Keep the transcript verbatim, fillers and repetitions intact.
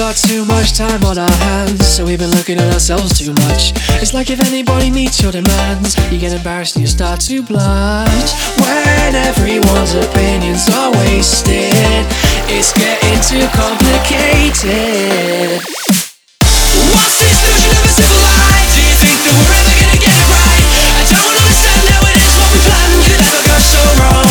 got too much time on our hands, so we've been looking at ourselves too much. It's like if anybody meets your demands, you get embarrassed and you start to blush. When everyone's opinions are wasted, it's getting too complicated.